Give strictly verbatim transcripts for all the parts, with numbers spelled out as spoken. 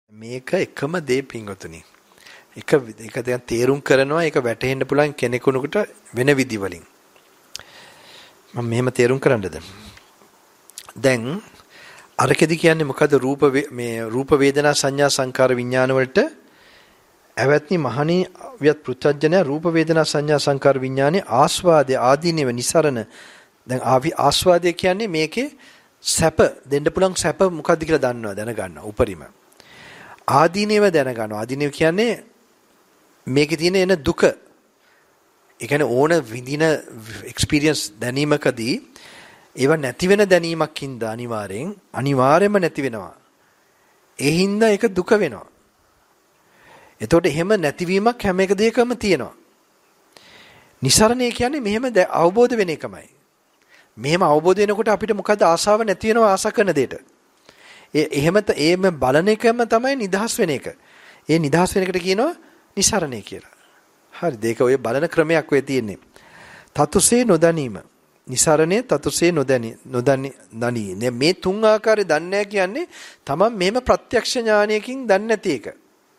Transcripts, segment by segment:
මේක එකම දේ පින්වතුනි. එක එක දැන් තේරුම් කරනවා ඒක වැටහෙන්න පුළුවන් කෙනෙකුට වෙන විදි වලින්. මම මෙහෙම තේරුම් කරන්නද? දැන් අරකෙදි කියන්නේ මොකද රූප මේ රූප වේදනා සංඥා සංකාර විඥාන වලට ඇවැත්නි මහණී වියත් පෘථජ්ජන රූප වේදනා සංඥා සංකාර විඥානේ ආස්වාදයේ ආදීනව නිසරණ. දැන් ආවි ආස්වාදය කියන්නේ මේකේ සැප දෙන්න පුළුවන් සැප මොකද්ද කියලා දන්නවා දැනගන්නවා උපරිම. ආදීනව දැනගන්නවා. ආදීනව කියන්නේ මේකේ තියෙන එන දුක. ඒ කියන්නේ ඕන විඳින එක්ස්පීරියන්ස් දැනීමකදී ඒව නැති වෙන දැනීමක් හින්දා අනිවාර්යෙන් අනිවාර්යයෙන්ම නැති වෙනවා. ඒ හින්දා ඒක දුක වෙනවා. එතකොට එහෙම නැතිවීමක් හැම එක දෙයකම තියෙනවා. නිසරණය කියන්නේ මෙහෙම අවබෝධ වෙන එකමයි. මෙහෙම අවබෝධ වෙනකොට අපිට මොකද ආසාව නැති වෙනවා ආස කරන දෙයට. ඒ එහෙම ඒම බලන එකම තමයි නිදහස් වෙන එක. ඒ නිදහස් වෙන එකට කියනවා නිසරණය කියලා. හරිද? ඒක ඔය බලන ක්‍රමයක් වෙයි තියෙන්නේ. තතුසේ නොදැනීම. නිසරණේ තතුසේ නොදැනි නොදැනි නනි. මේ තුන් ආකාරය දන්නේ නැහැ කියන්නේ තමන් මෙහෙම ප්‍රත්‍යක්ෂ ඥානයකින් දන්නේ නැති එක.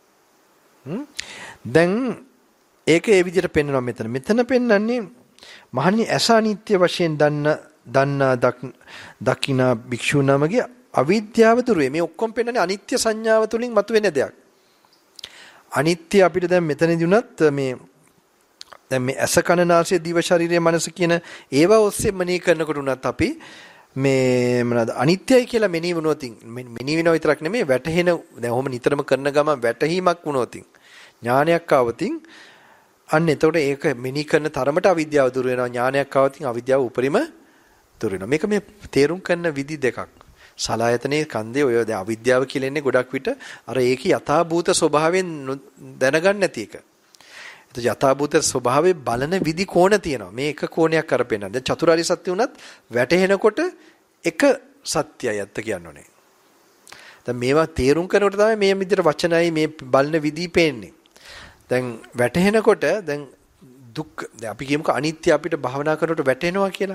දැන් ඒක ඒ විදිහට පෙන්වනවා මෙතන. මෙතන පෙන්වන්නේ මහණනි ඇස අනිත්‍ය වශයෙන් දන්න දන්නා දකිනා භික්ෂුණමගේ අවිද්‍යාව දුර වේ. මේ ඔක්කොම පෙන්වන්නේ අනිත්‍ය සංඥාව තුලින් මතුවෙන දෙයක්. අනිත්‍ය අපිට දැන් මෙතනදී උනත් මේ දැන් මේ ඇස කන නාසය දිව ශරීරය මනස කියන ඒවා ඔස්සේ මෙනෙහි කරනකොට උනත් අපි මේ මොනවාද අනිත්‍යයි කියලා මෙනෙහි වුණොත් මෙනෙහි වෙනව විතරක් නෙමෙයි වැටහෙන දැන් ඔහොම නිතරම කරන ගමන් වැටහීමක් වුණොත් ඥානයක් ආවතින් අන්න එතකොට ඒක මෙනෙහි කරන තරමට අවිද්‍යාව දුර වෙනවා. ඥානයක් ආවතින් අවිද්‍යාව උපරිම දුර වෙනවා. මේක මේ තේරුම් කරන විදි දෙකක්. සලායතනයේ කන්දේ ඔය දැන් අවිද්‍යාව කියලා ඉන්නේ ගොඩක් විට අර ඒකේ යථාභූත ස්වභාවයෙන් දැනගන්න නැති එක. ඒත් යථාභූත ස්වභාවයේ බලන විදි කෝණ තියෙනවා. මේ එක කෝණයක් කරපෙන්න. දැන් චතුරාර්ය සත්‍ය උනත් වැටහෙනකොට එක සත්‍යයි අත්ත කියන්නේ. දැන් මේවා තේරුම් කරනකොට තමයි මේ විදිහට වචනයි මේ බලන විදි පේන්නේ. දැන් වැටහෙනකොට දැන් දුක් දැන් අපි කියමුකෝ අනිත්‍ය අපිට භවනා කරනකොට වැටෙනවා කියලා.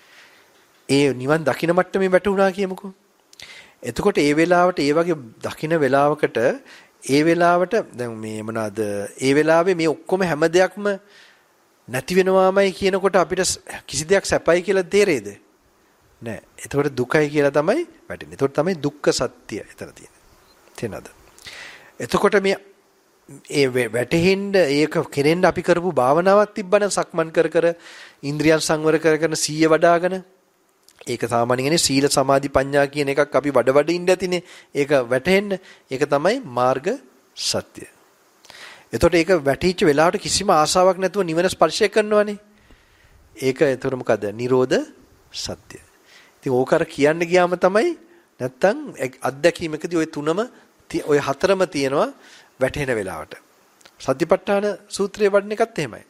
ඒ නිවන් දකින්න මට්ටමේ වැටුණා කියමුකෝ. එතකොට ඒ වෙලාවට ඒ වගේ දකින්න වෙලාවකට ඒ වෙලාවට දැන් මේ මොනවාද ඒ වෙලාවේ මේ ඔක්කොම හැම දෙයක්ම නැති වෙනවාමයි කියනකොට අපිට කිසි දෙයක් සැපයි කියලා තේරෙයිද? නෑ. එතකොට දුකයි කියලා තමයි වැටෙන්නේ. එතකොට තමයි දුක්ඛ සත්‍ය එතන තියෙන්නේ. තේනද? එතකොට මේ ඒ වැටෙන්න ඒක කෙරෙන්න අපි කරපු භාවනාවක් තිබ්බනම් සක්මන් කර කර ඉන්ද්‍රියන් සංවර කර කරන සීය වඩාගෙන ඒක සාමාන්‍යයෙන් සීල සමාධි ප්‍රඥා කියන එකක් අපි වඩ වඩ ඉන්න ඇතිනේ. ඒක වැටෙන්න ඒක තමයි මාර්ග සත්‍ය. එතකොට ඒක වැටිච්ච වෙලාවට කිසිම ආසාවක් නැතුව නිවන ස්පර්ශය කරනවනේ. ඒක එතකොට මොකද? නිරෝධ සත්‍ය. ඉතින් ඕක අර කියන්න ගියාම තමයි නැත්තම් අත්දැකීමකදී ওই තුනම ওই හතරම තියෙනවා වැටෙන වෙලාවට. සතිපට්ඨාන සූත්‍රයේ වඩන එකත් එහෙමයි.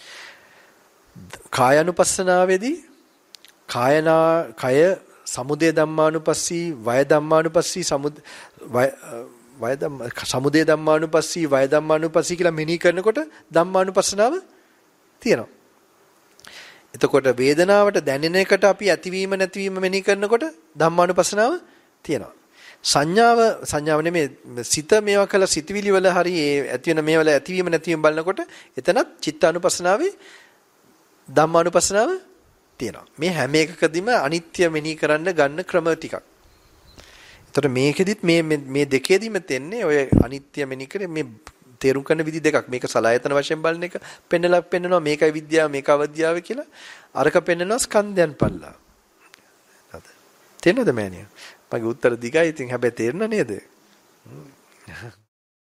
කායानुපස්සනාවේදී කායනා කය සමුදය ධම්මානුපස්සී වය ධම්මානුපස්සී සමුද වය ධම්ම සමුදය ධම්මානුපස්සී වය ධම්මානුපස්සී කියලා මෙනෙහි කරනකොට ධම්මානුපස්සනාව තියෙනවා. එතකොට වේදනාවට දැනෙන එකට අපි ඇතිවීම නැතිවීම මෙනෙහි කරනකොට ධම්මානුපස්සනාව තියෙනවා. සංඥාව සංඥාව නෙමෙයි සිත මේවා කළ සිතවිලි වල හරි ඒ ඇති වෙන මේවල ඇතිවීම නැතිවීම බලනකොට එතනත් චිත්තානුපස්සනාවේ ධම්මානුපස්සනාව තියෙනවා. මේ හැම එකකදීම අනිත්‍ය මෙනෙහි කරන්න ගන්න ක්‍රම ටිකක්. ඒතර මේකෙදිත් මේ මේ දෙකේදීම තෙන්නේ ඔය අනිත්‍ය මෙනෙහි කරේ මේ තේරුම් කරන විදි දෙකක්. මේක සලායතන වශයෙන් බලන එක පෙන්නලා පෙන්නනවා මේකයි විද්‍යාව මේක අවද්‍යාව කියලා. අරක පෙන්නනවා ස්කන්ධයන් පල්ලා. හරිද? තේරෙනවද මෑණියෝ? මගේ උත්තර දිගයි ඉතින් හැබැයි තේරෙනව නේද?